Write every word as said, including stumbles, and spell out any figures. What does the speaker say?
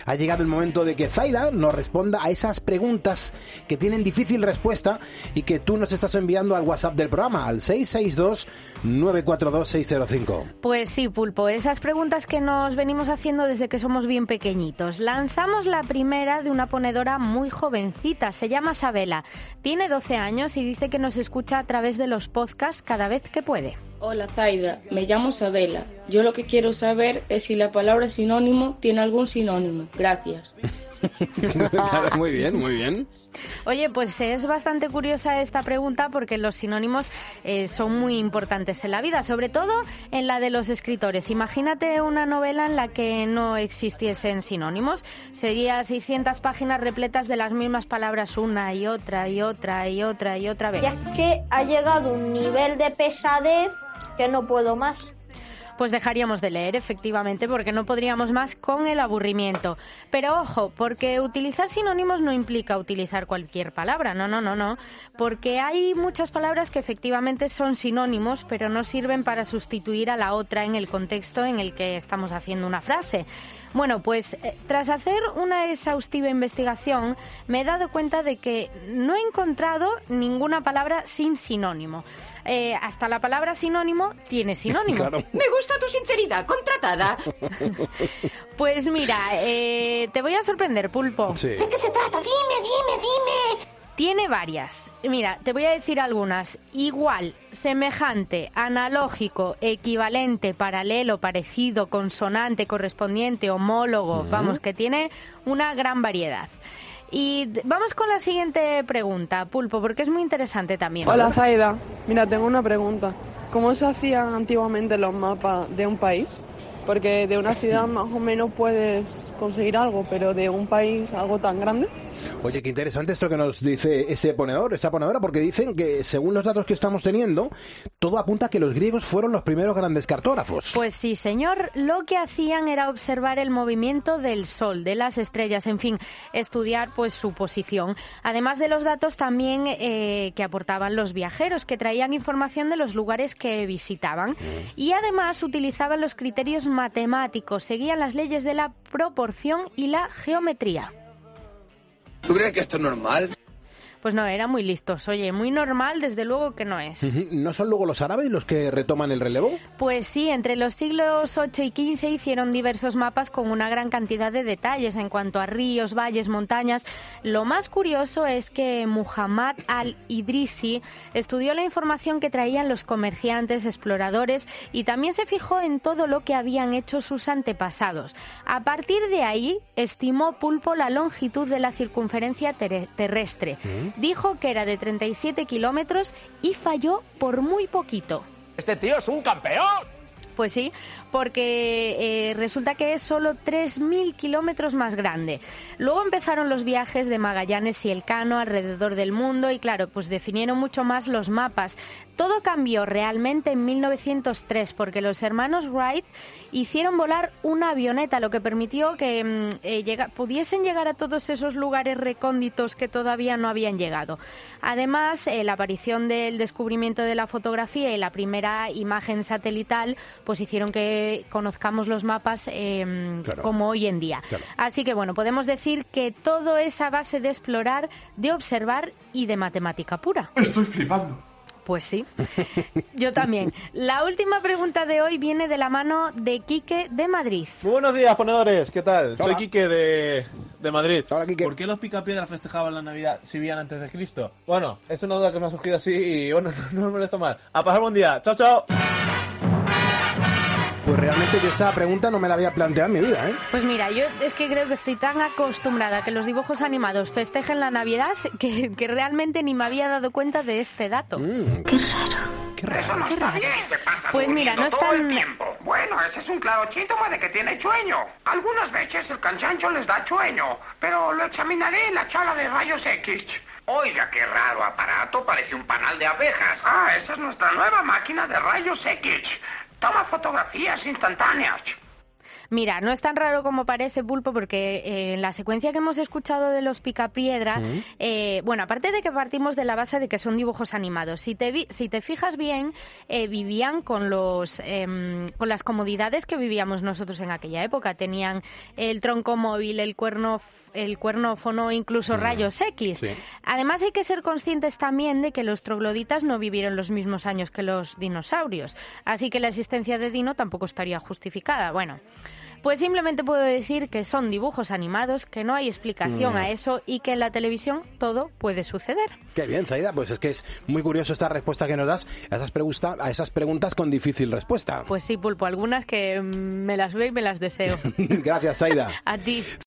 Ha llegado el momento de que Zaida nos responda a esas preguntas que tienen difícil respuesta y que tú nos estás enviando al WhatsApp del programa, al seis seis dos, nueve cuatro dos, seis cero cinco. Pues sí, Pulpo, esas preguntas que nos venimos haciendo desde que somos bien pequeñitos. Lanzamos la primera de una ponedora muy jovencita, se llama Sabela, tiene doce años y dice que nos escucha a través de los podcasts cada vez que puede. Hola Zaida, me llamo Sabela. Yo lo que quiero saber es si la palabra sinónimo tiene algún sinónimo. Gracias. Claro, muy bien, muy bien. Oye, pues es bastante curiosa esta pregunta porque los sinónimos eh, son muy importantes en la vida, sobre todo en la de los escritores. Imagínate una novela en la que no existiesen sinónimos. Sería seiscientas páginas repletas de las mismas palabras una y otra y otra y otra y otra vez. Ya es que ha llegado un nivel de pesadez que no puedo más. Pues dejaríamos de leer, efectivamente, porque no podríamos más con el aburrimiento. Pero ojo, porque utilizar sinónimos no implica utilizar cualquier palabra, no, no, no, no, porque hay muchas palabras que efectivamente son sinónimos, pero no sirven para sustituir a la otra en el contexto en el que estamos haciendo una frase. Bueno, pues eh, tras hacer una exhaustiva investigación, me he dado cuenta de que no he encontrado ninguna palabra sin sinónimo. Eh, hasta la palabra sinónimo tiene sinónimo. Claro. Me gusta tu sinceridad, contratada. Pues mira, eh, te voy a sorprender, Pulpo. Sí. ¿De qué se trata? Dime, dime, dime. Tiene varias. Mira, te voy a decir algunas. Igual, semejante, analógico, equivalente, paralelo, parecido, consonante, correspondiente, homólogo. Uh-huh. Vamos, que tiene una gran variedad. Y vamos con la siguiente pregunta, Pulpo, porque es muy interesante también. Hola, Zaida. Mira, tengo una pregunta. ¿Cómo se hacían antiguamente los mapas de un país? Porque de una ciudad más o menos puedes conseguir algo, pero de un país algo tan grande. Oye, qué interesante esto que nos dice ese ponedor, esta ponedora, porque dicen que según los datos que estamos teniendo, todo apunta a que los griegos fueron los primeros grandes cartógrafos. Pues sí, señor. Lo que hacían era observar el movimiento del sol, de las estrellas, en fin, estudiar pues su posición. Además de los datos también eh, que aportaban los viajeros, que traían información de los lugares que visitaban. Mm. Y además utilizaban los criterios matemáticos, seguían las leyes de la proporción y la geometría. ¿Tú crees que esto es normal? Pues no, eran muy listos. Oye, muy normal, desde luego que no es. ¿No son luego los árabes los que retoman el relevo? Pues sí, entre los siglos ocho y quince hicieron diversos mapas con una gran cantidad de detalles en cuanto a ríos, valles, montañas. Lo más curioso es que Muhammad al-Idrisi estudió la información que traían los comerciantes, exploradores y también se fijó en todo lo que habían hecho sus antepasados. A partir de ahí, estimó Pulpo la longitud de la circunferencia ter- terrestre. ¿Mm? Dijo que era de treinta y siete kilómetros y falló por muy poquito. ¡Este tío es un campeón! Pues sí, porque eh, resulta que es solo tres mil kilómetros más grande. Luego empezaron los viajes de Magallanes y Elcano alrededor del mundo y claro, pues definieron mucho más los mapas. Todo cambió realmente en mil novecientos tres porque los hermanos Wright hicieron volar una avioneta, lo que permitió que eh, llega, pudiesen llegar a todos esos lugares recónditos que todavía no habían llegado. Además, eh, la aparición del descubrimiento de la fotografía y la primera imagen satelital pues hicieron que conozcamos los mapas eh, claro. como hoy en día. Claro. Así que bueno, podemos decir que todo es a base de explorar, de observar y de matemática pura. Estoy flipando. Pues sí, yo también. La última pregunta de hoy viene de la mano de Quique de Madrid. Muy buenos días, ponedores. ¿Qué tal? Hola. Soy Quique de, de Madrid. Hola, Quique. ¿Por qué los picapiedras festejaban la Navidad si vivían antes de Cristo? Bueno, es una duda que me ha surgido así y bueno, no, no me molesto más. A pasar buen día. Chao, chao. Pues realmente yo esta pregunta no me la había planteado en mi vida, ¿eh? Pues mira, yo es que creo que estoy tan acostumbrada a que los dibujos animados festejen la Navidad que, que realmente ni me había dado cuenta de este dato. Mm. Qué raro. Qué raro. Eso no Qué está raro. bien, se pasa Pues mira, no es todo tan... el tiempo. Bueno, ese es un claro síntoma de que tiene sueño. Algunas veces el cansancio les da sueño, pero lo examinaré en la charla de rayos X. Oiga, qué raro aparato, parece un panal de abejas. Ah, esa es nuestra nueva máquina de rayos X. Toma fotografías instantáneas. Mira, no es tan raro como parece, Pulpo, porque eh, en la secuencia que hemos escuchado de los Picapiedra, uh-huh. eh, bueno, aparte de que partimos de la base de que son dibujos animados, si te, vi, si te fijas bien, eh, vivían con, los, eh, con las comodidades que vivíamos nosotros en aquella época. Tenían el tronco móvil, el, cuerno, el cuernófono, incluso uh-huh. rayos X. Sí. Además, hay que ser conscientes también de que los trogloditas no vivieron los mismos años que los dinosaurios, así que la existencia de Dino tampoco estaría justificada. Bueno, pues simplemente puedo decir que son dibujos animados, que no hay explicación mm. a eso y que en la televisión todo puede suceder. Qué bien, Zaida, pues es que es muy curioso esta respuesta que nos das a esas, pregunta, a esas preguntas con difícil respuesta. Pues sí, Pulpo, algunas que me las veo y me las deseo. Gracias, Zaida. A ti.